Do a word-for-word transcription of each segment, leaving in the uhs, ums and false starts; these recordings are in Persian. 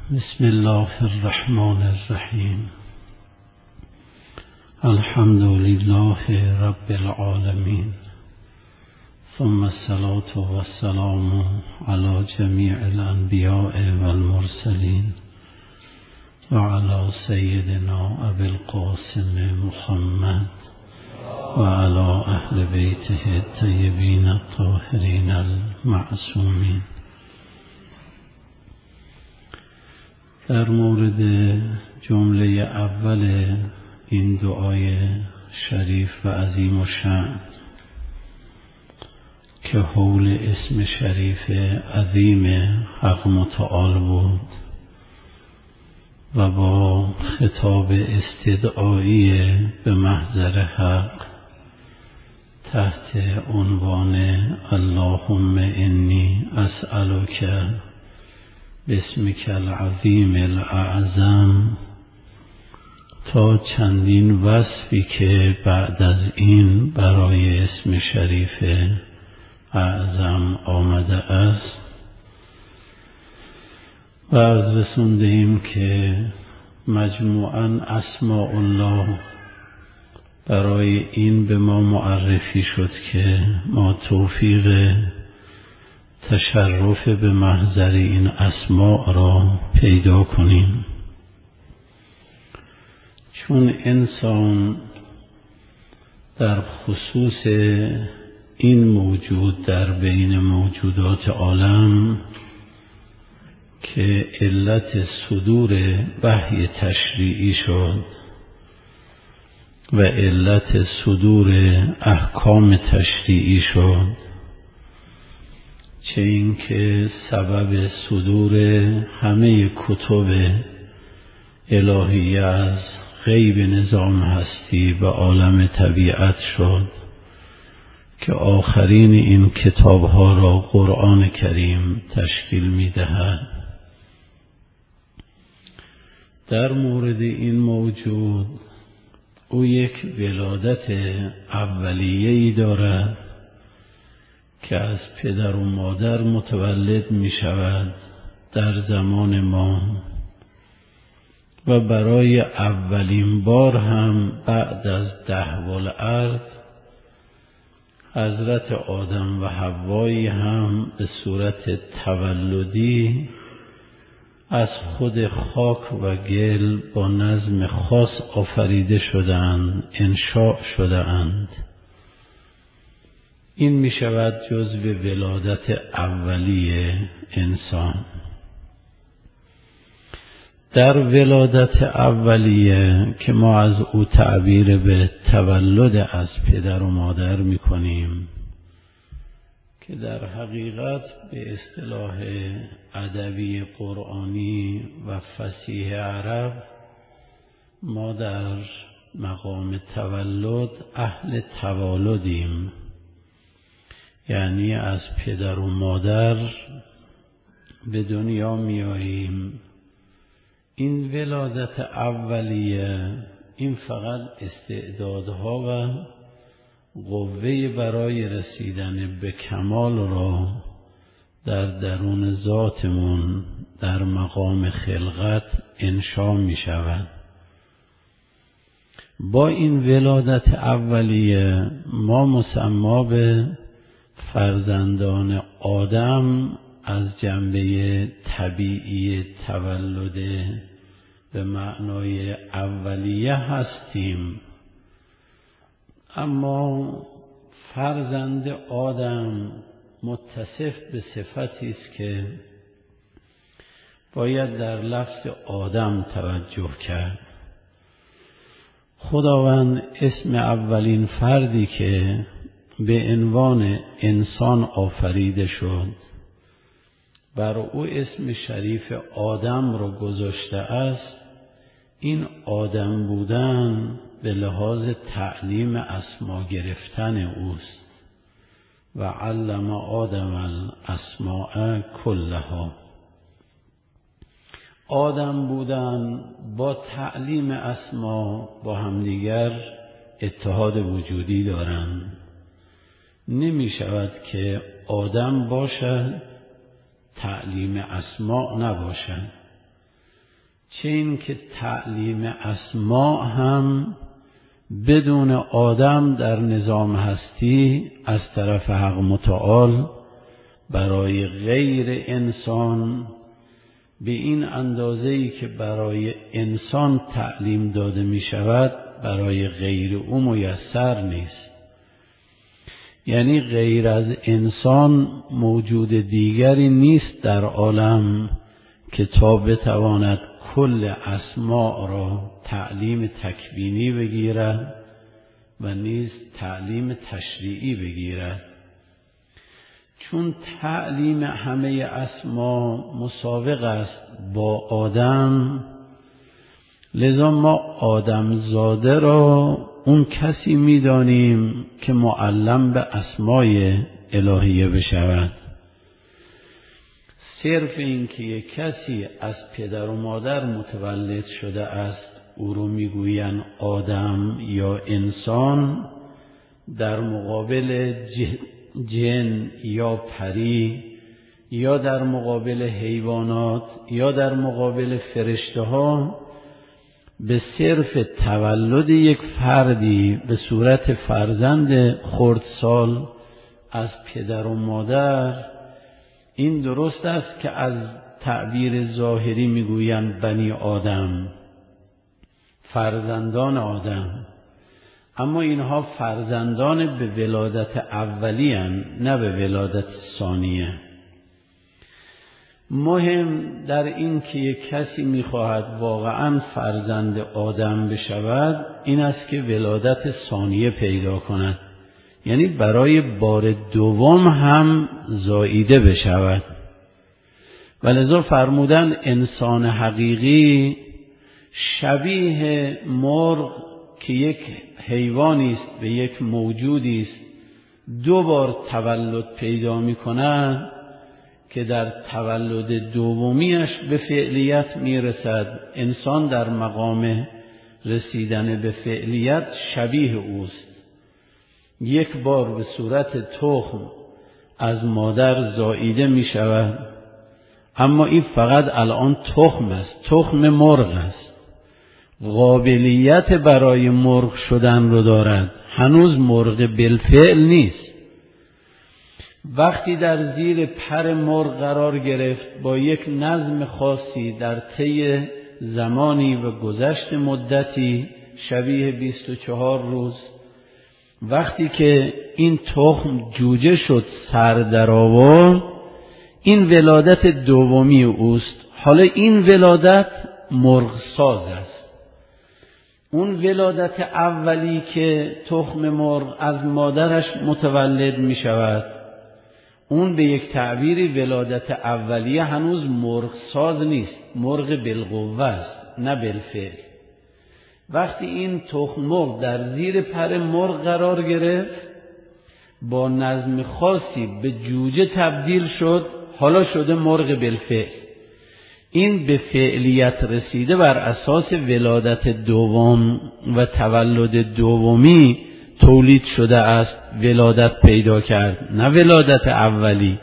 بسم الله الرحمن الرحیم. الحمد لله رب العالمین، ثم الصلاة والسلام على جمیع الانبیاء والمرسلین و علی سیدنا ابی القاسم محمد و علی اهل بیته الطیبین الطاهرین المعصومین. در مورد جمله اول این دعای شریف و عظیم و شأن که حول اسم شریف عظیم حق متعال بود و با خطاب استدعایی به محضر حق تحت عنوان اللهم انی اسألک باسمک العظیم الاعظم تا چندین وصفی که بعد از این برای اسم شریف اعظم آمده است و از رسونده ایم که مجموعاً اسماء الله برای این به ما معرفی شد که ما توفیق تشرف به محضر این اسماء را پیدا کنیم، چون انسان در خصوص این موجود در بین موجودات عالم که علت صدور وحی تشریعی شد و علت صدور احکام تشریعی شد، چه این که سبب صدور همه کتب الهی از غیب نظام هستی و عالم طبیعت شد که آخرین این کتابها را قرآن کریم تشکیل می دهد. در مورد این موجود او یک ولادت اولیه‌ای دارد که از پدر و مادر متولد می شود در زمان ما و برای اولین بار هم بعد از دهوال ارض حضرت آدم و حوایی هم به صورت تولدی از خود خاک و گل با نظم خاص آفریده شدند، انشاء شدند. این می شود جزو ولادت اولیه انسان. در ولادت اولیه که ما از او تعبیر به تولد از پدر و مادر می کنیم که در حقیقت به اصطلاح ادبی قرآنی و فصیح عرب ما در مقام تولد اهل توالدیم، یعنی از پدر و مادر به دنیا می آییم. این ولادت اولیه این فقط استعدادها و قوه برای رسیدن به کمال را در درون ذاتمون در مقام خلقت انشا می شود. با این ولادت اولیه ما مسما به فرزندان آدم از جنبه طبیعی تولد به معنای اولیه هستیم، اما فرزند آدم متصف به صفتی است که باید در لفظ آدم توجه کرد. خداوند اسم اولین فردی که به عنوان انسان آفریده شد بر او اسم شریف آدم را گذاشته است. این آدم بودن به لحاظ تعلیم اسما گرفتن اوست و علم آدم الاسماء کلها. آدم بودن با تعلیم اسما با همدیگر اتحاد وجودی دارند. نمی شود که آدم باشد تعلیم اسماء نباشد. چه این که تعلیم اسماء هم بدون آدم در نظام هستی از طرف حق متعال برای غیر انسان به این اندازه‌ای که برای انسان تعلیم داده می شود برای غیر او میسر نیست. یعنی غیر از انسان موجود دیگری نیست در عالم که تا بتواند کل اسماء را تعلیم تکوینی بگیرد و نیز تعلیم تشریعی بگیرد. چون تعلیم همه اسما مساوق است با آدم، لذا ما آدم زاده را اون کسی می‌دانیم که معلم به اسمای الهیه بشود. صرف این که یک کسی از پدر و مادر متولد شده است او رو میگویند آدم یا انسان، در مقابل جن یا پری یا در مقابل حیوانات یا در مقابل فرشته ها به صرف تولد یک فردی به صورت فرزند خردسال از پدر و مادر، این درست است که از تعبیر ظاهری میگویند بنی آدم، فرزندان آدم، اما اینها فرزندان به ولادت اولی هستند نه به ولادت ثانیه. مهم در این که یک کسی میخواهد واقعا فرزند آدم بشود این است که ولادت ثانیه پیدا کند، یعنی برای بار دوم هم زاییده بشود. ولذا فرمودن انسان حقیقی شبیه مرغ که یک حیوانی است به یک موجودی است دو بار تولد پیدا می کند که در تولد دومیش به فعلیت می رسد. انسان در مقام رسیدن به فعلیت شبیه اوست. یک بار به صورت تخم از مادر زاییده می شود، اما این فقط الان تخم است، تخم مرغ است، قابلیت برای مرغ شدن رو دارد، هنوز مرغ بالفعل نیست. وقتی در زیر پر مرغ قرار گرفت با یک نظم خاصی در طی زمانی و گذشت مدتی شبیه بیست و چهار روز، وقتی که این تخم جوجه شد سر در آورد، این ولادت دومی اوست. حالا این ولادت مرغ ساز است. اون ولادت اولی که تخم مرغ از مادرش متولد می شود، اون به یک تعبیری ولادت اولیه هنوز مرغ ساز نیست، مرغ بالقوه است نه بالفعل. وقتی این تخم مرغ در زیر پر مرغ قرار گرفت با نظم خاصی به جوجه تبدیل شد، حالا شده مرغ بالفعل. این به فعلیت رسیده بر اساس ولادت دوم و تولد دومی تولید شده است، ولادت پیدا کرد نه ولادت اولی.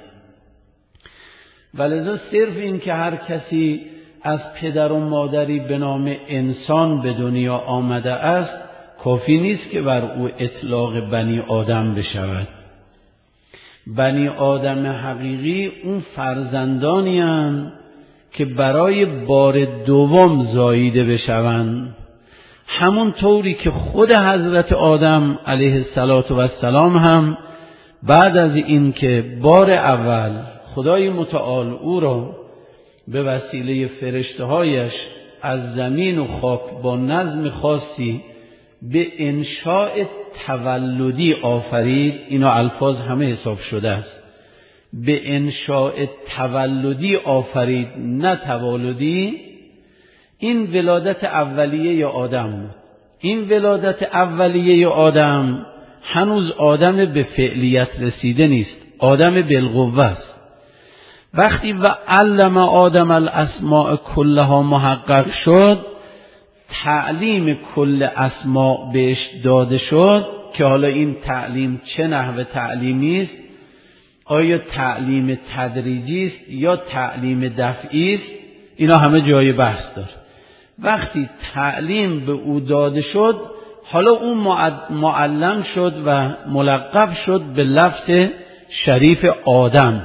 ولذا صرف این که هر کسی از پدر و مادری به نام انسان به دنیا آمده است کافی نیست که بر او اطلاق بنی آدم بشود. بنی آدم حقیقی اون فرزندانی هستند که برای بار دوم زاییده بشوند، همون طوری که خود حضرت آدم علیه السلام هم بعد از این که بار اول خدای متعال او را به وسیله فرشته‌هایش از زمین و خاک با نظم خاصی به انشاء تولدی آفرید، اینا الفاظ همه حساب شده است، به انشاء تولدی آفرید نه توالدی، این ولادت اولیه آدم بود. این ولادت اولیه آدم هنوز آدم به فعلیت رسیده نیست، آدم بالقوه است. وقتی و علم آدم الاسماء کلها محقق شد، تعلیم کل اسماء بهش داده شد که حالا این تعلیم چه نحو تعلیمی است؟ آیا تعلیم تدریجی است یا تعلیم دفعی است؟ اینا همه جای بحث داره. وقتی تعلیم به او داده شد حالا اون معلم شد و ملقب شد به لفظ شریف آدم.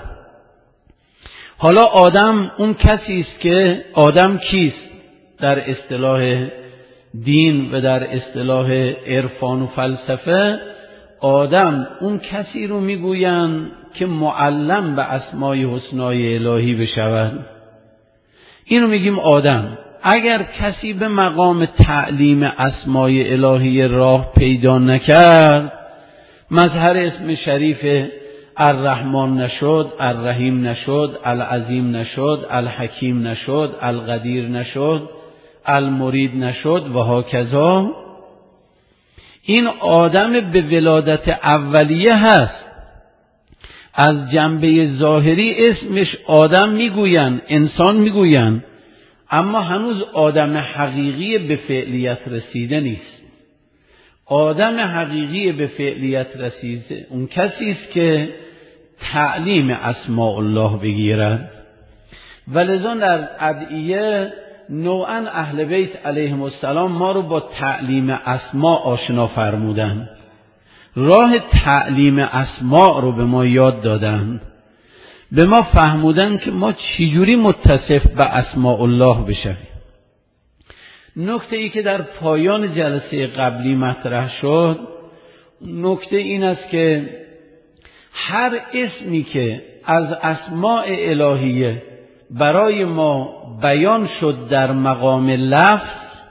حالا آدم اون کسی است که آدم کیست در اصطلاح دین و در اصطلاح عرفان و فلسفه؟ آدم اون کسی رو میگویند که معلم به اسمای حسنای الهی بشود، اینو میگیم آدم. اگر کسی به مقام تعلیم اسمای الهی راه پیدا نکرد، مظهر اسم شریف الرحمن نشد، الرحیم نشد، العظیم نشد، الحکیم نشد، القدیر نشد، المرید نشد و هاکذا، این آدم به ولادت اولیه هست. از جنبه ظاهری اسمش آدم میگوین، انسان میگوین، اما هنوز آدم حقیقی به فعلیت رسیده نیست. آدم حقیقی به فعلیت رسیده اون کسی است که تعلیم اسماء الله بگیرد. ولذا در ادعیه نوعا اهل بیت علیهم السلام ما رو با تعلیم اسماء آشنا فرمودن، راه تعلیم اسماء رو به ما یاد دادن، به ما فهمودن که ما چجوری متصف به اسماء الله بشویم. نکته ای که در پایان جلسه قبلی مطرح شد، نکته این است که هر اسمی که از اسماء الهیه برای ما بیان شد در مقام لفظ،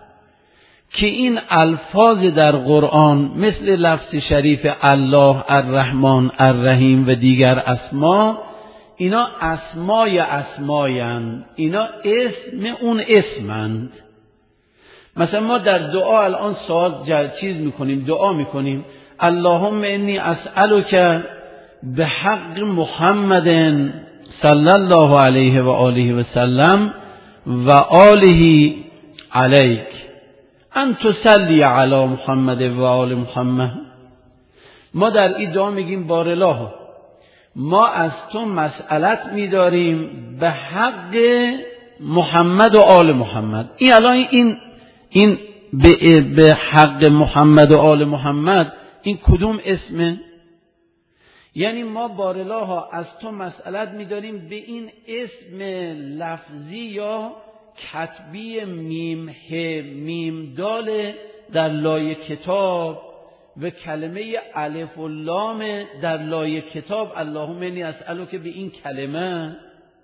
که این الفاظ در قرآن مثل لفظ شریف الله، الرحمن، الرحیم و دیگر اسما، اینا اسمای اسمایند، اینا اسم اون اسمند. مثلا ما در دعا الان سوال چیز میکنیم، دعا میکنیم اللهم انی اسألک به حق محمد صلی الله علیه و آله و سلم و آله علیک ان تصلی علی محمد و آل محمد. ما در این دعا میگیم بارالله، ما از تو مسئلت میداریم به حق محمد و آل محمد. این الان این این به, به حق محمد و آل محمد این کدوم اسمه؟ یعنی ما بارالله از تو مسئلت میداریم به این اسم لفظی یا کتبی میم ه میم دال در لای کتاب و کلمه الف و لام در لای کتاب، اللهم انی اسألک به این کلمه،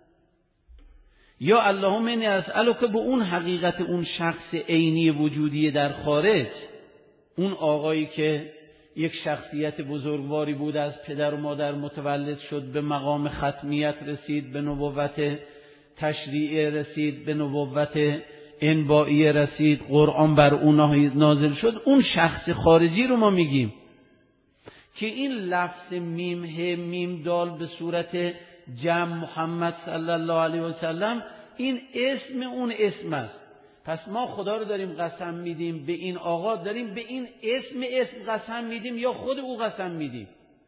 یا اللهم انی اسألک به اون حقیقت اون شخص عینی وجودی در خارج، اون آقایی که یک شخصیت بزرگواری بود، از پدر و مادر متولد شد، به مقام ختمیت رسید، به نبوت تشریع رسید، به نبوت انبائی رسید، قرآن بر اون نازل شد. اون شخص خارجی رو ما میگیم که این لفظ میم ه میم دال به صورت جمع محمد صلی الله علیه و سلم، این اسم اون اسم است. پس ما خدا رو داریم قسم میدیم به این آقا، داریم به این اسم اسم قسم میدیم یا خود او قسم میدیم؟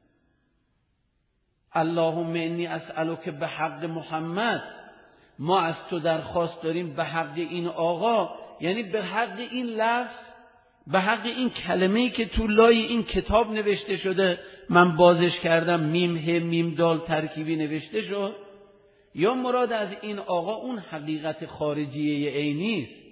اللهم انی اسألک به حق محمد، ما از تو درخواست داریم به حق این آقا، یعنی به حق این لفظ، به حق این کلمه‌ای که تو لای این کتاب نوشته شده، من بازش کردم میم ه میم دال ترکیبی نوشته شد، یا مراد از این آقا اون حقیقت خارجیه عینی است.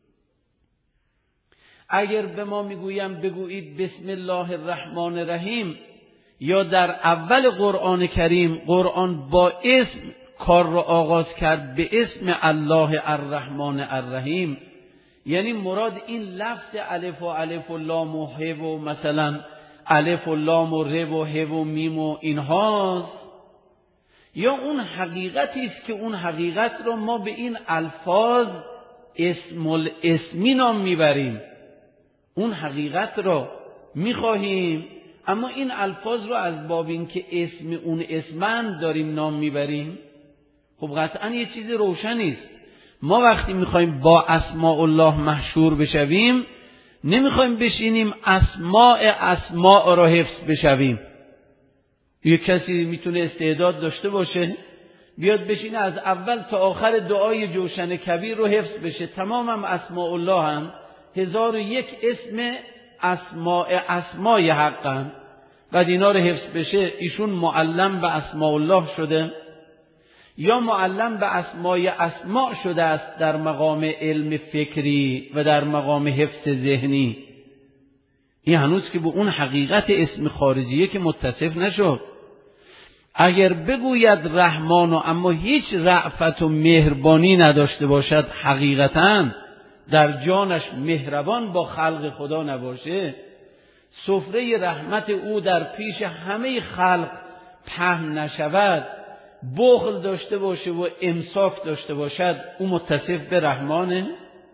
اگر به ما میگویم بگویید بسم الله الرحمن الرحیم، یا در اول قرآن کریم قرآن با اسم کار را آغاز کرد به اسم الله الرحمن الرحیم، یعنی مراد این لفظ الف و الف و لام و ه و مثلا الف و لام و ر و ه و میم و اینهاست، یا اون حقیقتی است که اون حقیقت را ما به این الفاظ اسم الاسمی نام میبریم، اون حقیقت را میخواهیم، اما این الفاظ را از باب این که اسم اون اسمند داریم نام میبریم. خب قطعا یه چیز روشنی است. ما وقتی میخوایم با اسماء الله محشور بشویم، نمیخوایم بشینیم اسماء اسماء را حفظ بشویم. یه کسی میتونه استعداد داشته باشه، بیاد بشینه از اول تا آخر دعای جوشن کبیر رو حفظ بشه. تمام هم اسماء الله هم هزار و یک اسم اسماء اسمای حقن. بعد اینا رو حفظ بشه ایشون معلم به اسماء الله شده یا معلم به اسمای اسماء شده است در مقام علم فکری و در مقام حفظ ذهنی. این هنوز که به اون حقیقت اسم خارجیه که متصف نشد. اگر بگوید رحمان و اما هیچ رأفت و مهربانی نداشته باشد، حقیقتاً در جانش مهربان با خلق خدا نباشه، سفره رحمت او در پیش همه خلق پهن نشود، بخل داشته باشه و امساک داشته باشد، او متصف به رحمانه؟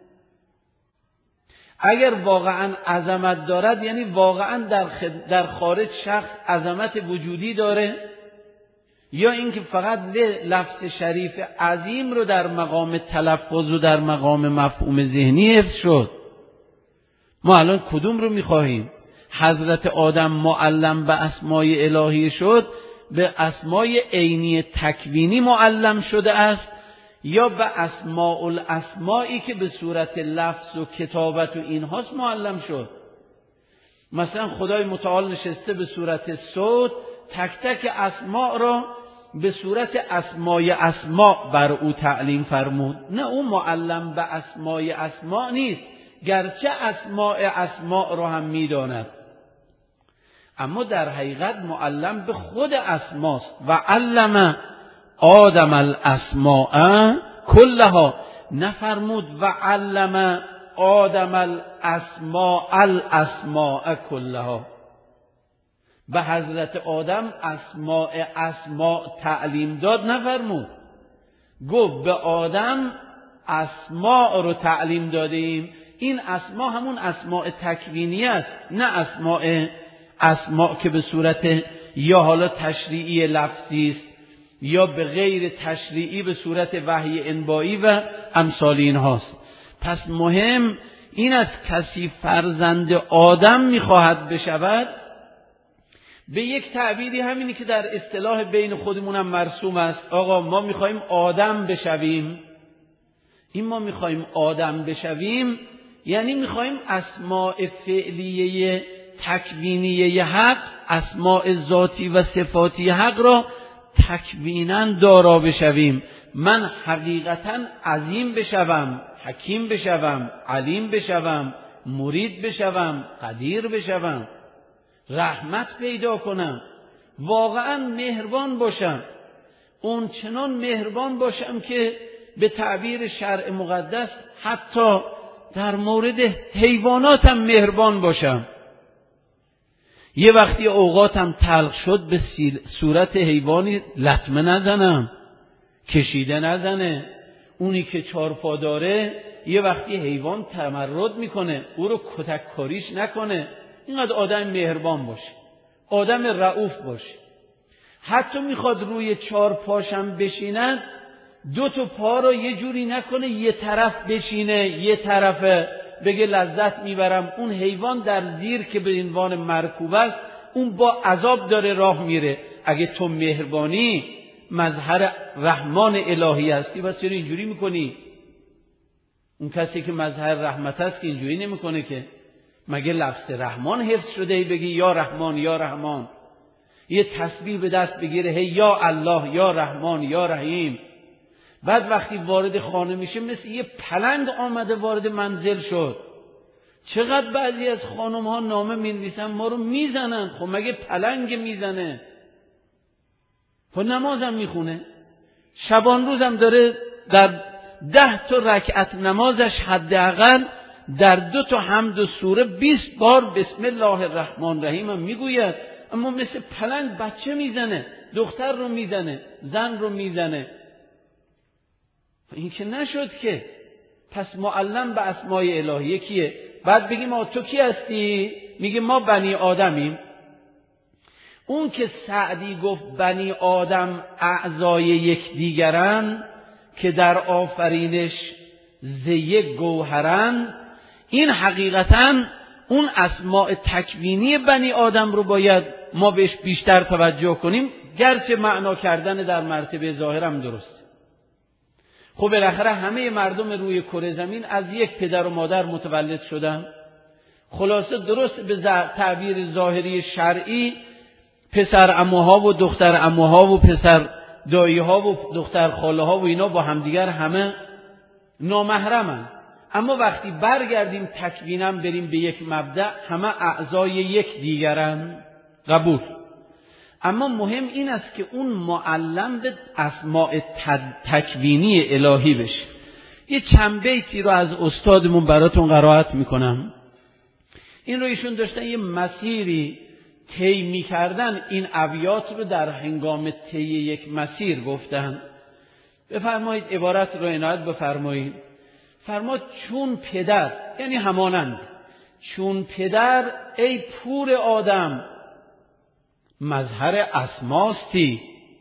اگر واقعا عظمت دارد یعنی واقعا در, خد... در خارج شخص عظمت وجودی داره، یا اینکه فقط لفظ شریف عظیم رو در مقام تلفظ و در مقام مفهوم ذهنی حفظ شد؟ ما الان کدوم رو میخواهیم؟ حضرت آدم معلم به اسمای الهی شد، به اسمای عینی تکوینی معلم شده است، یا به اسماء الاسمایی که به صورت لفظ و کتابت و اینهاست معلم شد؟ مثلا خدای متعال نشسته به صورت صوت تک تک اسماء را به صورت اسمای اسماء بر او تعلیم فرمود. نه، او معلم به اسمای اسماء نیست، گرچه اسماء اسماء را هم میداند، اما در حقیقت معلم به خود اسماست. و علم آدم الاسماء کلها، نفرمود و علم آدم الاسماء الاسماء کلها. به حضرت آدم اسماء اسماء تعلیم داد، نفرمود. گفت به آدم اسماء رو تعلیم دادیم. این اسماء همون اسماء تکوینی است، نه اسماء اسماء که به صورت یا حالا تشریعی لفظی است یا به غیر تشریعی به صورت وحی انبایی و امثال اینهاست. پس مهم این است کسی فرزند آدم میخواهد بشود، به یک تعبیری همینی که در اصطلاح بین خودمون هم مرسوم است، آقا ما میخوایم آدم بشویم. این ما میخوایم آدم بشویم یعنی میخوایم اسماء فعلیه تکوینیه حق، اسماء ذاتی و صفاتی حق را تکویناً دارا بشویم. من حقیقتاً عظیم بشوم، حکیم بشوم، علیم بشوم، مرید بشوم، قدیر بشوم، رحمت پیدا کنم، واقعاً مهربان باشم، اون چنان مهربان باشم که به تعبیر شرع مقدس حتی در مورد حیواناتم مهربان باشم. یه وقتی اوقاتم تلخ شد به صورت حیوانی لطمه نزنم، کشیده نزنه. اونی که چارپا داره یه وقتی حیوان تمرد میکنه، او رو کتک کاریش نکنه. اینقدر آدم مهربان باشه، آدم رئوف باشه. حتی میخواد روی چار پاشم بشیند، دو تا پا رو یه جوری نکنه یه طرف بشینه یه طرف بگه لذت میبرم. اون حیوان در زیر که به عنوان مرکوب است، اون با عذاب داره راه میره. اگه تو مهربانی مظهر رحمان الهی هستی، بس چرا اینجوری میکنی؟ اون کسی که مظهر رحمت است که اینجوری نمیکنه که. مگه لفظ رحمان حفظ شده ای بگی یا رحمان یا رحمان، یه تسبیح به دست بگیره هی یا الله یا رحمان یا رحیم، بعد وقتی وارد خانه میشه مثل یه پلنگ آمده وارد منزل شد. چقدر بعضی از خانم ها نامه مینویسن ما رو میزنن. خب مگه پلنگ میزنه؟ خب نمازم میخونه، شبان روزم داره در ده تا رکعت نمازش حداقل در دو تا حمد و سوره بیست بار بسم الله الرحمن الرحیم هم میگوید، اما مثل پلنگ بچه میزنه، دختر رو میزنه، زن رو میزنه. این که نشد که. پس معلم به اسماء الهیه کیه؟ بعد بگیم ما تو کی هستی؟ میگه ما بنی آدمیم. اون که سعدی گفت بنی آدم اعضای یکدیگرن که در آفرینش ز یک گوهرن، این حقیقتاً اون اسماء تکوینی بنی آدم رو باید ما بهش بیشتر توجه کنیم. گرچه معنا کردن در مرتبه ظاهرم درست. خب بالاخره همه مردم روی کره زمین از یک پدر و مادر متولد شدن. خلاصه درست به تعبیر ظاهری شرعی پسر عموها و دختر عموها و پسر داییها و دختر خاله ها و اینا با همدیگر همه نامحرمن. اما وقتی برگردیم تکوینم بریم به یک مبدأ، همه اعضای یک دیگرن، قبول. اما مهم این است که اون معلم به اسماء تکوینی الهی بشه. یه چند بیتی رو از استادمون براتون قرائت میکنم. این رو ایشون داشتن یه مسیری طی میکردن، این ابیات رو در هنگام طی یک مسیر گفتن. بفرمایید عبارت رو عنایت بفرمایید. فرماد چون پدر، یعنی همانند چون پدر ای پور آدم مظهر اسماستی.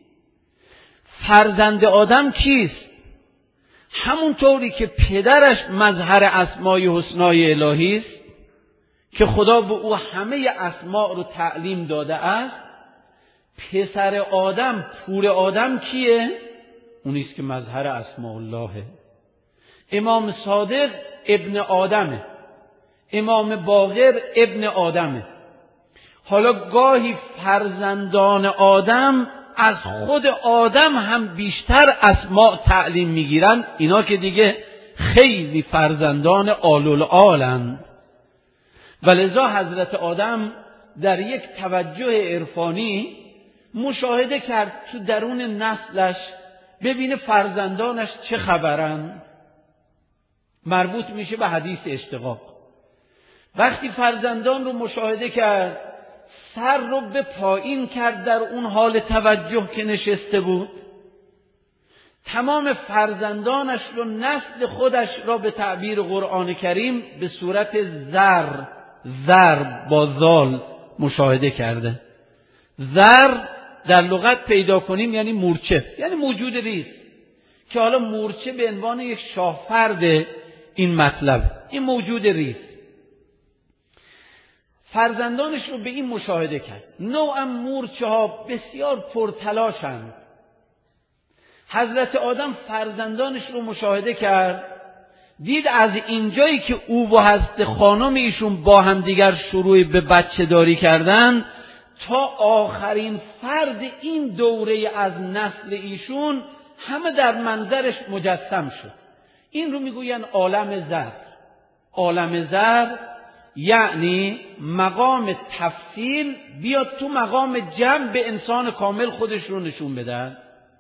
فرزند آدم کیست؟ همونطوری که پدرش مظهر اسمای حسنای الهی است که خدا به او همه اسماء رو تعلیم داده است، پسر آدم پور آدم کیه؟ اونیست که مظهر اسماء اللهه. امام صادق ابن آدمه، امام باقر ابن آدمه. حالا گاهی فرزندان آدم از خود آدم هم بیشتر اسماء تعلیم میگیرن، اینا که دیگه خیلی فرزندان آل‌العالند. ولذا حضرت آدم در یک توجه عرفانی مشاهده کرد تو درون نسلش ببینه فرزندانش چه خبرن. مربوط میشه به حدیث اشتقاق. وقتی فرزندان رو مشاهده کرد، سر رو به پایین کرد در اون حال توجه که نشسته بود. تمام فرزندانش رو، نسل خودش را به تعبیر قرآن کریم به صورت زر، زر با زال مشاهده کرده. زر در لغت پیدا کنیم یعنی مورچه، یعنی موجود ریز، که حالا مورچه به عنوان یک شاهفرد این مطلب، این موجود ریز. فرزندانش رو به این مشاهده کرد. نوعا مورچه ها بسیار پرتلاشند. حضرت آدم فرزندانش رو مشاهده کرد، دید از اینجایی که او و حضرت خانم ایشون با هم دیگر شروع به بچه داری کردن تا آخرین فرد این دوره از نسل ایشون همه در منظرش مجسم شد. این رو میگوین عالم زر. عالم زر یعنی مقام تفصیل بیاد تو مقام جمع به انسان کامل خودش رو نشون بده.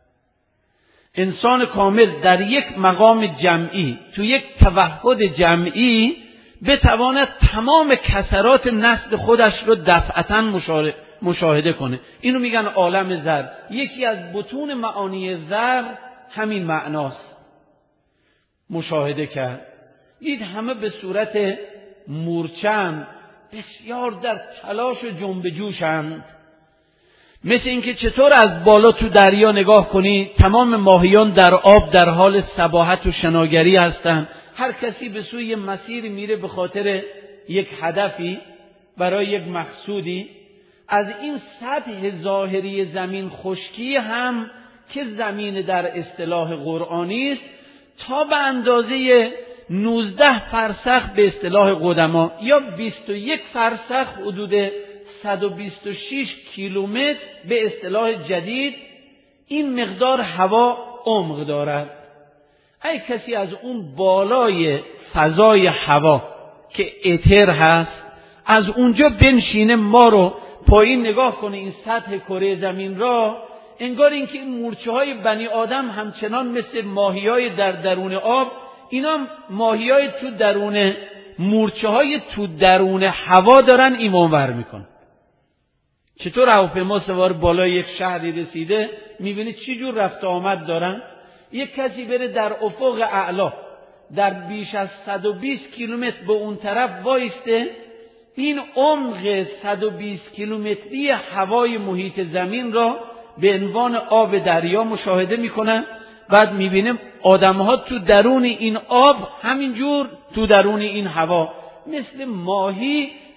انسان کامل در یک مقام جمعی، تو یک توحد جمعی بتواند تمام کسرات نسل خودش رو دفعتاً مشاهده کنه. اینو میگن عالم زر. یکی از بطون معانی زر همین معناست. مشاهده کرد، دید همه به صورت مورچه‌اند، بسیار در تلاش و جنب جوشند. مثل اینکه چطور از بالا تو دریا نگاه کنی تمام ماهیان در آب در حال سباحت و شناگری هستند. هر کسی به سوی مسیری میره به خاطر یک هدفی، برای یک مقصودی. از این سطح ظاهری زمین خشکی هم که زمین در اصطلاح قرآنی است، تا به اندازه نوزده فرسخ به اصطلاح قدما یا بیست و یک فرسخ حدود صد و بیست و شش کیلومتر به اصطلاح جدید این مقدار هوا عمق دارد. ای کسی از اون بالای فضای هوا که اتر هست از اونجا بنشینه ما رو پایین نگاه کنه این سطح کره زمین را، انگار اینکه این مورچه های بنی آدم همچنان مثل ماهی های در درون آب، اینا ماهی های تو درون مورچه های تو درون هوا دارن ایمانور میکنن. چطور هواپیما سوار بالای یک شهری رسیده میبینی چی جور رفت آمد دارن. یک کسی بره در افق اعلا در بیش از صد و بیست کیلومتر به اون طرف وایسته، این عمق صد و بیست کیلومتری هوای محیط زمین را به عنوان آب دریا مشاهده میکنن. بعد میبینیم آدمها تو درون این آب همینجور تو درون این هوا مثل ماهی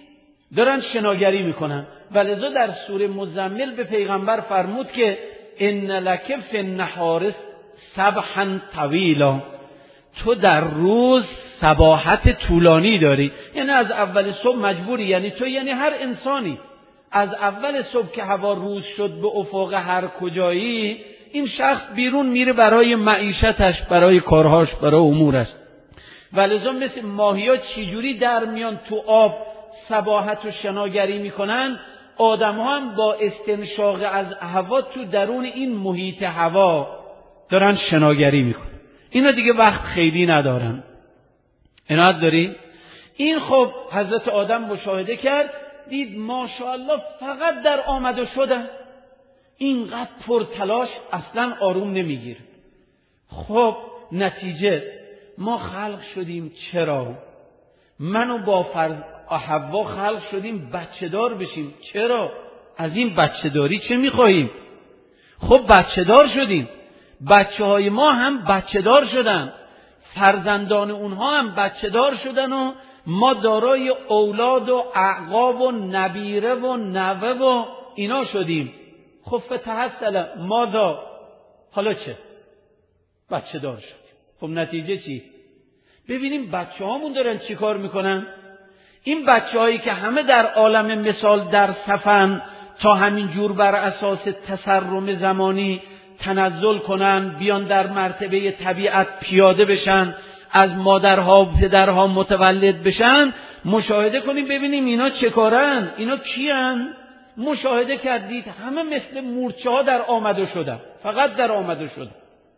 دارن شناگری میکنن. ولذا در سوره مزمل به پیغمبر فرمود که ان لک فی النهار سبحا طویلا، تو در روز سباحت طولانی داری، یعنی از اول صبح مجبوری، یعنی تو یعنی هر انسانی از اول صبح که هوا روز شد به افق هر کجایی، این شخص بیرون میره برای معیشتش، برای کارهاش، برای امورش. ولذا مثل ماهی‌ها چجوری در میان تو آب سباحت و شناگری میکنن، آدم ها هم با استنشاق از هوا تو درون این محیط هوا دارن شناگری میکنن. اینا دیگه وقت خیلی ندارن. عنایت داری؟ این خب حضرت آدم مشاهده کرد، دید ماشاءالله فقط در آمد و شدن، اینقدر پرتلاش اصلا آروم نمیگیر. خب نتیجه ما خلق شدیم چرا؟ منو با فرض حوا خلق شدیم بچه دار بشیم. چرا؟ از این بچه داری چه میخواهیم؟ خب بچه دار شدیم، بچه های ما هم بچه دار شدن، فرزندان اونها هم بچه دار شدن و ما دارای اولاد و اعقاب و نبیره و نوه و اینا شدیم. خب فتحصل ماذا؟ حالا چه؟ بچه دار شدیم. خب نتیجه چی؟ ببینیم بچه هامون دارن چی کار میکنن. این بچه هایی که همه در عالم مثال در صفن تا همین جور بر اساس تسرم زمانی تنزل کنن، بیان در مرتبه طبیعت پیاده بشن، از مادرها و پدرها متولد بشن، مشاهده کنیم ببینیم اینا چه کارن، اینا کیان. مشاهده کردید همه مثل مورچه ها در آمده شدن، فقط در آمده شدن،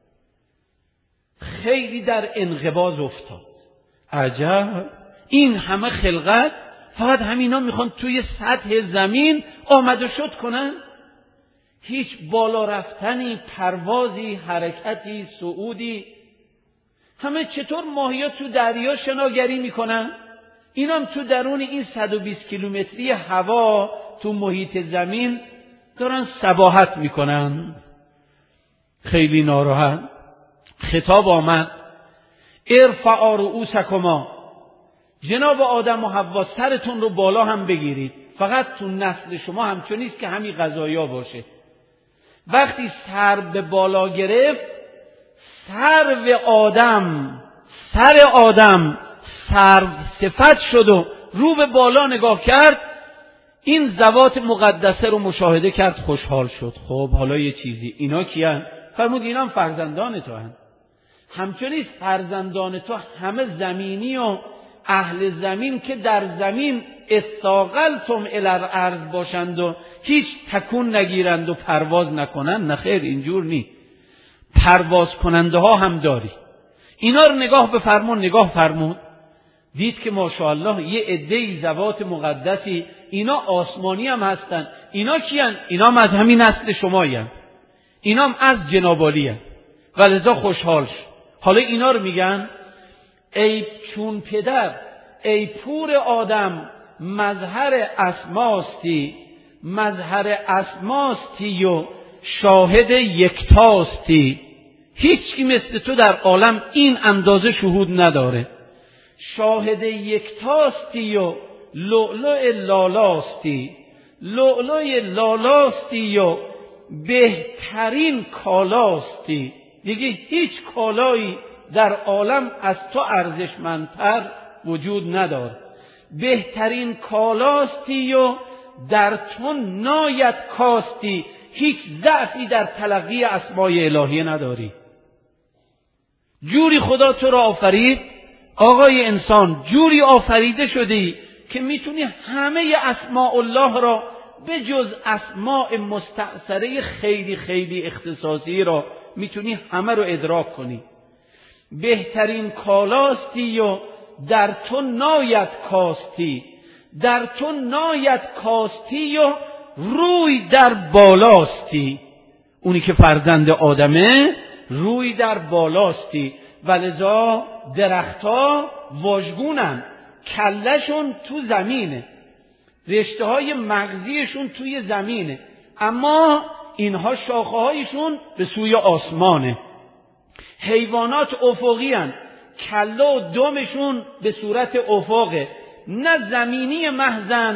خیلی در انقباض افتاد. عجب، این همه خلقت فقط همینا میخوان توی سطح زمین آمده شد کنن، هیچ بالا رفتنی، پروازی، حرکتی، صعودی. همه چطور ماهی‌ها تو دریا شناگری میکنن، اینا هم تو درون این صد و بیست کیلومتری هوا تو محیط زمین دارن سباحت میکنن. خیلی ناراحت. خطاب آمد ارفعا رؤوسکما، جناب آدم و حوا سرتون رو بالا هم بگیرید، فقط تو نسل شما همچون نیست که همین قضایا باشه. وقتی سر به بالا گرفت، سر و آدم سر آدم سر صفت شد و رو به بالا نگاه کرد، این ذوات مقدسه رو مشاهده کرد، خوشحال شد. خب حالا یه چیزی، اینا کیان؟ فرمود اینا هم فرزندان تو هن. همچنین فرزندان تو همه زمینی و اهل زمین که در زمین استاقلتم الی الارض باشند و هیچ تکون نگیرند و پرواز نکنند. نه خیر، اینجور نی. پرواز کننده ها هم داری. اینا رو نگاه بفرمون. نگاه فرمون، دید که ماشاءالله یه عده‌ای ذوات مقدسی، اینا آسمانی هم هستن. اینا کیان؟ اینا هم از همین نسل شمایند، اینا هم از جنابالی هستند. ولذا خوشحال شد. حالا اینا رو میگن ای چون پدر، ای پور آدم، مظهر اسماستی، مظهر اسماستی و شاهد یکتاستی. هیچی مثل تو در عالم این اندازه شهود نداره. شاهد یکتاستی و لؤلؤ لالاستی، لؤلؤ لالاستی و بهترین کالاستی. دیگه هیچ کالایی در عالم از تو ارزشمندتر وجود نداره. بهترین کالاستی و در تو ناید کاستی، هیچ ضعفی در تلقی اسمای الهیه نداری. جوری خدا تو را آفرید آقای انسان، جوری آفریده شدی که میتونی همه اسماء الله را به جز اسماء مستأثره خیلی خیلی اختصاصی را میتونی همه رو ادراک کنی. بهترین کالاستی و در تو ناید کاستی، در تو ناید کاستی و روی در بالاستی. اونی که فرزند آدمه روی در بالاستی. ولذا درختها واژگونن، کلشون تو زمینه، رشته های مغزیشون توی زمینه، اما اینها شاخه هایشون به سوی آسمانه. حیوانات افقی هن، کله و دمشون به صورت افقه، نه زمینی محضن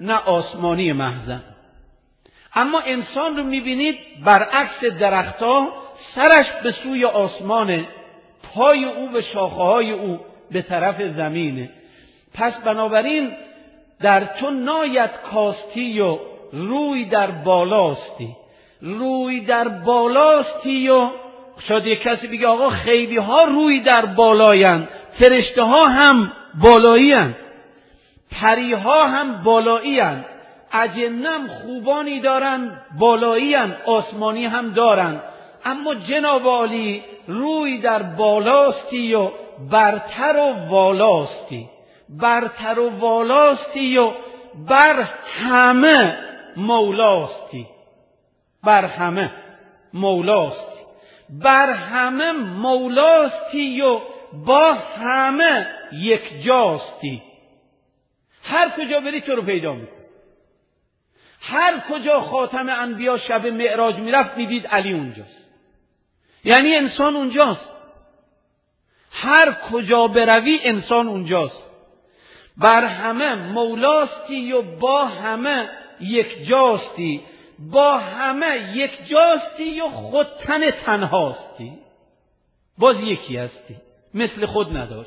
نه آسمانی محضن. اما انسان رو میبینید برعکس درختها سرش به سوی آسمانه، پای او به شاخه‌های او به طرف زمینه. پس بنابراین در تو ناید کاستی و روی در بالاستی. روی در بالاستی و شاید یک کسی بگه آقا خیلی ها روی در بالاین، فرشته ها هم بالایی هن، پری ها هم بالایی هن، اجنم خوبانی دارن بالایی هن، آسمانی هم دارن. اما جناب عالی روی در بالاستی و برتر و والاستی، برتر و والاستی و بر همه مولاستی، بر همه مولاستی، بر همه مولاستی و با همه یک جاستی. هر کجا بری تو رو پیدا میکن. هر کجا خاتم انبیا شب معراج میرفت میدید علی اونجاست، یعنی انسان اونجاست. هر کجا بروی انسان اونجاست. بر همه مولاستی و با همه یک جاستی، با همه یک جاستی و خود تن تنهاستی. باز یکی هستی، مثل خود نداری.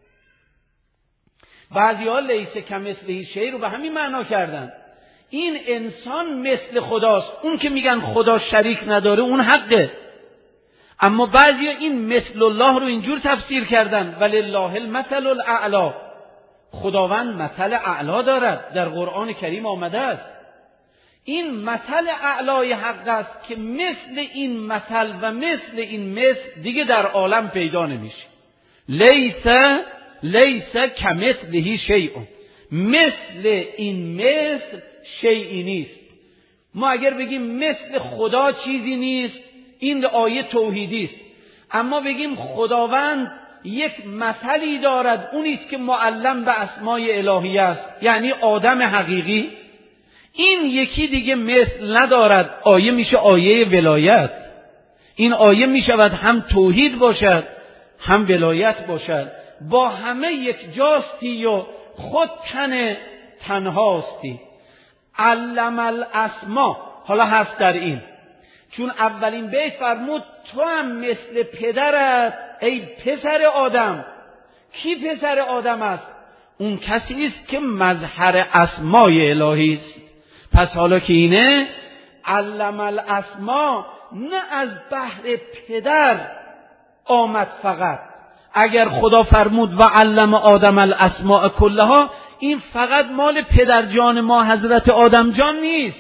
بعضی ها لیسه کمثله شیء رو به همین معنا کردن. این انسان مثل خداست. اون که میگن خدا شریک نداره اون حقه، اما بعضی ها این مثل الله رو اینجور تفسیر کردن ولله المثل الاعلی. خداوند مثل اعلا دارد، در قرآن کریم آمده است. این مثل اعلای حق است که مثل این مثل و مثل این مثل دیگه در عالم پیدا نمیشه. لیس لیس کمثله شیء، مثل این مثل شیئی نیست. ما اگر بگیم مثل خدا چیزی نیست این آیه توحیدی است، اما بگیم خداوند یک مثلی دارد اونیست که معلم به اسمای الهی است، یعنی آدم حقیقی، این یکی دیگه مثل ندارد. آیه میشه آیه ولایت. این آیه میشود هم توحید باشد هم ولایت باشد. با همه یک جاستی و خود تن تنهاستی. علم الاسما. حالا حرف در این، چون اولین بیت فرمود تو هم مثل پدرت ای پسر آدم. کی پسر آدم است؟ اون کسی است که مظهر اسمای الهی است. پس حالا که اینه علم الاسما، نه از بحر پدر آمد فقط. اگر خدا فرمود و علم آدم الاسماء کلها، این فقط مال پدر جان ما حضرت آدم جان نیست.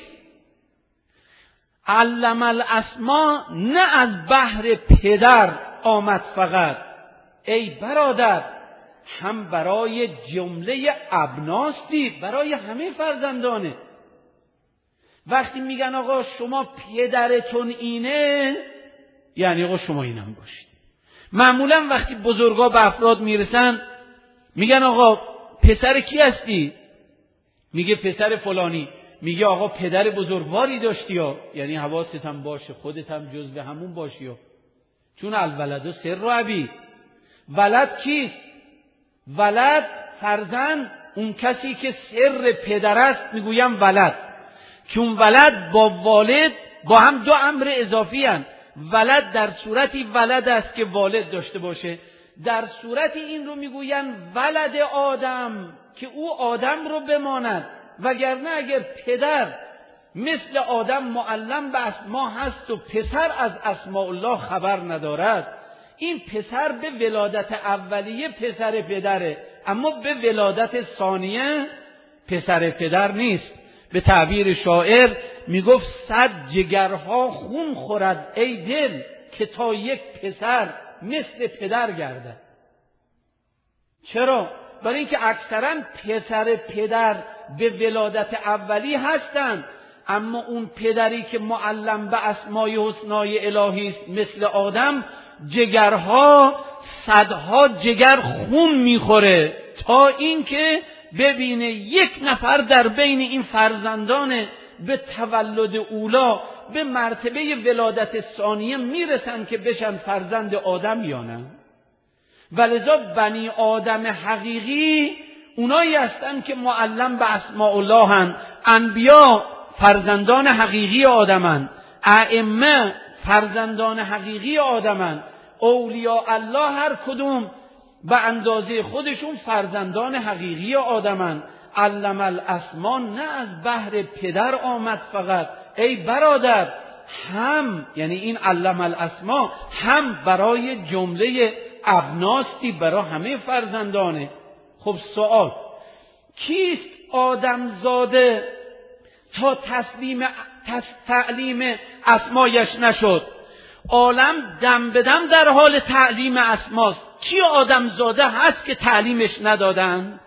علم الاسما نه از بحر پدر آمد فقط، ای برادر هم برای جمله ابناستی، برای همه فرزندانه. وقتی میگن آقا شما پدرتون اینه، یعنی آقا شما اینم باشید. معمولا وقتی بزرگا به افراد میرسن میگن آقا پسر کی هستی؟ میگه پسر فلانی. میگه آقا پدر بزرگواری داشتی ها، یعنی حواست هم باشه، خودت هم جزو همون باشی ها. چون الولد سر و ابی. ولد کیست؟ ولد فرزند، اون کسی که سر پدر است میگویم ولد. چون ولد با والد با هم دو امر اضافی هستند. ولد در صورتی ولد است که والد داشته باشه، در صورتی این رو میگوین ولد آدم که او آدم رو بماند. وگرنه اگر پدر مثل آدم معلم به اسما هست و پسر از اسماء الله خبر ندارد، این پسر به ولادت اولیه پسر پدره، اما به ولادت ثانیه پسر پدر نیست. به تعبیر شاعر میگفت صد جگرها خون خورد ای دل که تا یک پسر مثل پدر گردد. چرا؟ برای اینکه اکثرا پسر پدر به ولادت اولی هستند، اما اون پدری که معلم به اسمای حسنای الهی است مثل آدم، جگرها صدها جگر خون میخوره تا اینکه ببینه یک نفر در بین این فرزندان به تولد اولا به مرتبه ولادت ثانیه میرسن که بشن فرزند آدم یا نه. ولذا بنی آدم حقیقی اونایی هستن که معلم به اسماء الله هن. انبیا فرزندان حقیقی آدمن، ائمه فرزندان حقیقی آدمن، اولیاء الله هر کدوم به اندازه خودشون فرزندان حقیقی آدمن. علم الاسما نه از بحر پدر آمد فقط، ای برادر، هم یعنی این علم الاسما هم برای جمله ابناستی، برای همه فرزندانه. خب سوال، کیست آدمزاده تا تسلیم تس تعلیم اسمایش نشد؟ عالم دم به دم در حال تعلیم اسماست. کی آدمزاده هست که تعلیمش ندادن؟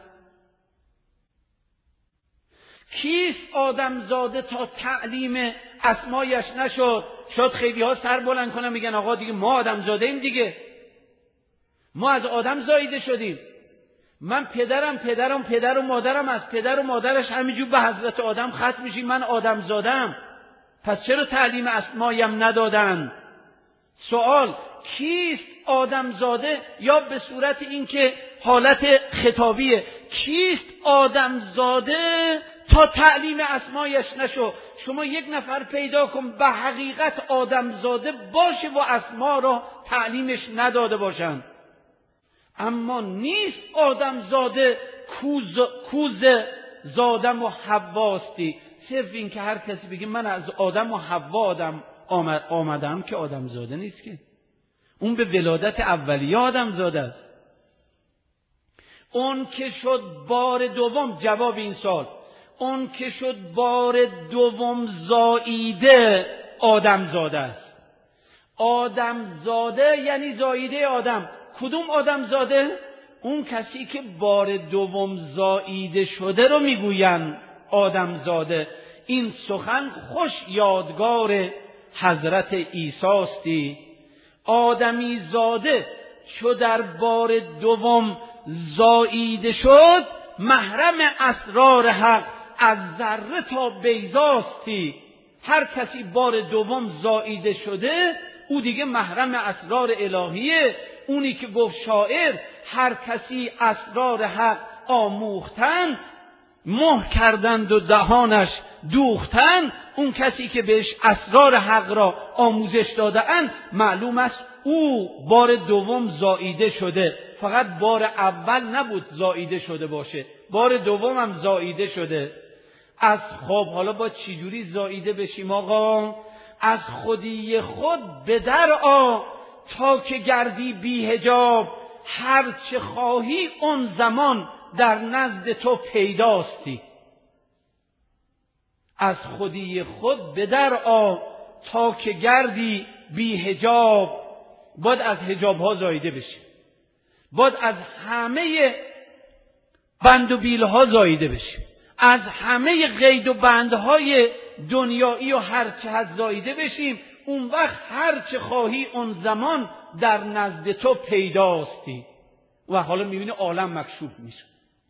کیست آدمزاده تا تعلیم اسمایش نشد؟ شاید خیلی ها سر بلند کنن میگن آقا دیگه ما آدمزاده ایم دیگه، ما از آدم زاییده شدیم. من پدرم پدرم پدر و مادرم از پدر و مادرش همینجور به حضرت آدم ختم میشیم، من آدم زادم، پس چرا تعلیم اسمایم ندادن؟ سوال، کیست آدم زاده؟ یا به صورت این که حالت خطابیه، کیست آدم زاده تا تعلیم اسمایش نشو؟ شما یک نفر پیدا کن به حقیقت آدم زاده باشه و اسما را تعلیمش نداده باشن. اما نیست آدم زاده کوز, کوز زادم و حواستی. صرف این که هر کسی بگه من از آدم و حوا آدم آمد آمدم که آدم زاده نیست، که اون به ولادت اولیه آدم زاده است. اون که شد بار دوم، جواب این سال، اون که شد بار دوم زاییده آدم زاده است. آدم زاده یعنی زاییده آدم. کدوم آدم زاده؟ اون کسی که بار دوم زاییده شده رو میگوین آدم زاده. این سخن خوش یادگار حضرت عیسی‌استی. آدمی زاده چو در بار دوم زاییده شد، محرم اسرار حق از ذره تا بیضاستی. هر کسی بار دوم زاییده شده او دیگه محرم اسرار الهیه. اونی که گفت شاعر هر کسی اسرار حق آموختن، مه کردند و دهانش دوختن. اون کسی که بهش اسرار حق را آموزش داده‌اند معلوم است او بار دوم زاییده شده. فقط بار اول نبود زاییده شده باشه، بار دوم هم زاییده شده. از خب حالا با چجوری زاییده بشیم آقا؟ از خودی خود به در آ تا که گردی بی حجاب، هر چه خواهی اون زمان در نزد تو پیداستی. از خودی خود به در آ تا که گردی بی حجاب. باید از حجاب ها زاییده بشی، باید از همه بند و بیل ها زاییده بشی، از همه قید و بندهای دنیایی و هر چه هست زاییده بشیم. اون وقت هر چه خواهی اون زمان در نزد تو پیداستی. و حالا میبینی عالم مکشوف میشه.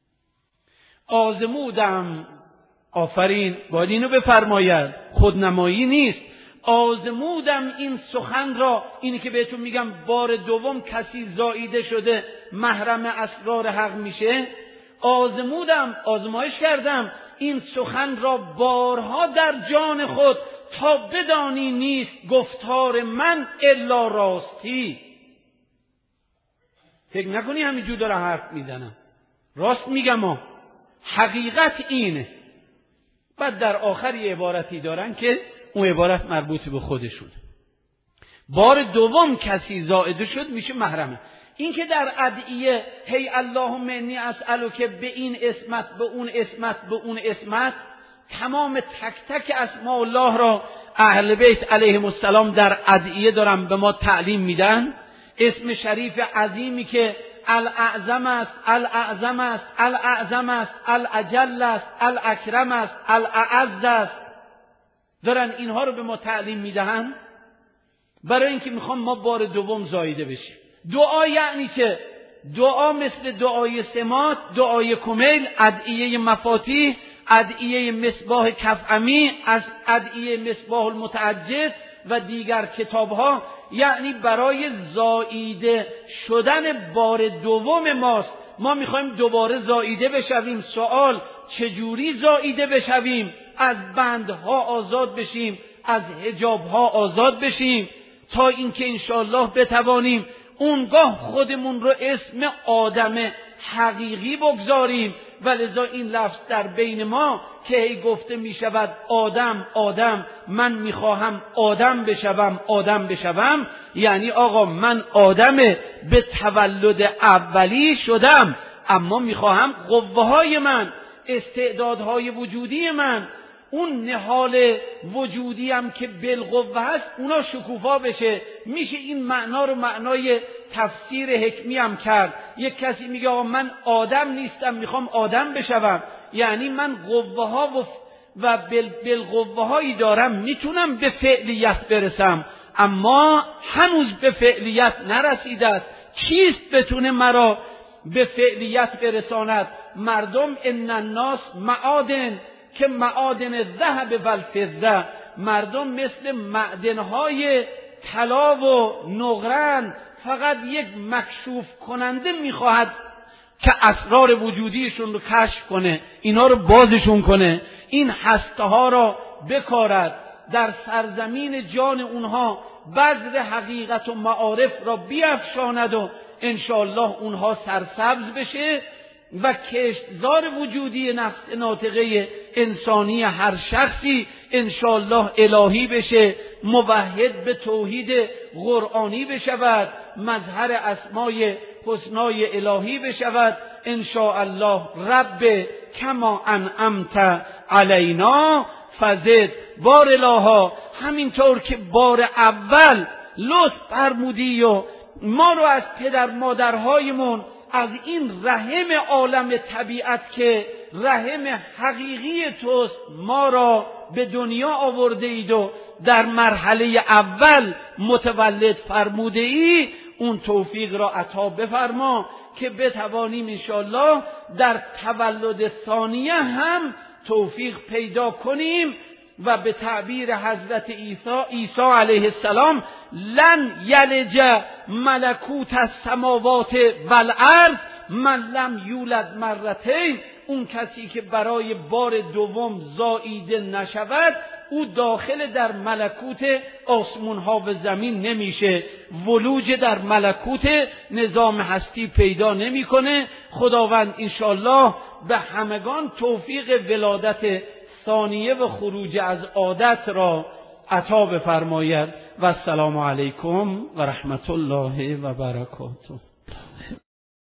آزمودم، آفرین، باید اینو بفرماید، خودنمایی نیست. آزمودم این سخن را، اینی که بهتون میگم بار دوم کسی زاییده شده محرم اسرار حق میشه. آزمودم، آزمایش کردم این سخن را بارها در جان خود، تا بدانی نیست گفتار من الا راستی. فکر نکنی همینجور داره حرف میزنم، راست میگم ها، حقیقت اینه. بعد در آخر یه عبارتی دارن که اون عبارت مربوط به خودشون. بار دوم کسی زائده شد میشه محرمه. این که در ادعیه هی اللهم انی اسألک به این اسمت به اون اسمت به اون اسمت، تمام تک تک اسماء الله را اهل بیت علیهم السلام در ادعیه دارن به ما تعلیم میدن. اسم شریف عظیمی که الاعظم است، الاعظم است، الاعظم است، الاجل است، الاکرم است، الاعز است، دارن اینها رو به ما تعلیم میدهن برای اینکه میخوام ما بار دوم زاییده بشیم. دعا یعنی که دعا مثل دعای سمات، دعای کمیل، ادعیه مفاتیح، ادعیه مصباح کفعمی، از ادعیه مصباح المتعجز و دیگر کتابها، یعنی برای زاییده شدن بار دوم ماست. ما میخوایم دوباره زاییده بشویم. سوال چجوری زاییده بشویم؟ از بندها آزاد بشیم، از حجابها آزاد بشیم، تا اینکه انشاءالله بتوانیم اونگاه خودمون رو اسم آدم حقیقی بگذاریم. ولذا این لفظ در بین ما که هی گفته می شود آدم آدم، من میخواهم آدم بشوم آدم بشوم، یعنی آقا من آدم به تولد اولی شدم، اما میخواهم قوه های من، استعدادهای وجودی من، اون نهال وجودی هم که بالقوه هست اونا شکوفا بشه. میشه این معنا رو معنای تفسیر حکمی هم کرد. یک کسی میگه آقا من آدم نیستم میخوام آدم بشوم، یعنی من قوه ها و, و بالقوه هایی دارم، میتونم به فعلیت برسم، اما هنوز به فعلیت نرسیده است. چیست بتونه مرا به فعلیت برساند؟ مردم ان الناس معادن که معادن الذهب و الفضه، مردم مثل معدنهای طلا و نقره‌اند، فقط یک مکشوف کننده میخواهد که اسرار وجودیشون رو کشف کنه، اینا رو بازشون کنه، این هسته ها را بکارد، در سرزمین جان اونها بذر حقیقت و معارف را بیفشاند و انشاءالله اونها سرسبز بشه و کشتزار وجودی نفس ناطقه انسانی هر شخصی انشاءالله الهی بشه، موحد به توحید قرآنی بشود، مظهر اسمای حسنای الهی بشود انشاءالله. رب کما انعمت علینا فزد. بار الها همینطور که بار اول لطف فرمودی و ما رو از پدر مادرهایمون از این رحم عالم طبیعت که رحم حقیقی توست ما را به دنیا آورده اید و در مرحله اول متولد فرموده ای، اون توفیق را عطا بفرما که بتوانیم انشاءالله در تولد ثانیه هم توفیق پیدا کنیم و به تعبیر حضرت عیسی عیسی علیه السلام لن یلج ملکوت السماوات والارض من لم یولد مرتین، اون کسی که برای بار دوم زاییده نشود او داخل در ملکوت آسمان ها و زمین نمیشه، ولوج در ملکوت نظام هستی پیدا نمیکنه. خداوند انشاءالله به همگان توفیق ولادت ثانیه و خروج از عادت را عطا بفرماید و السلام علیکم و رحمت الله و برکاته.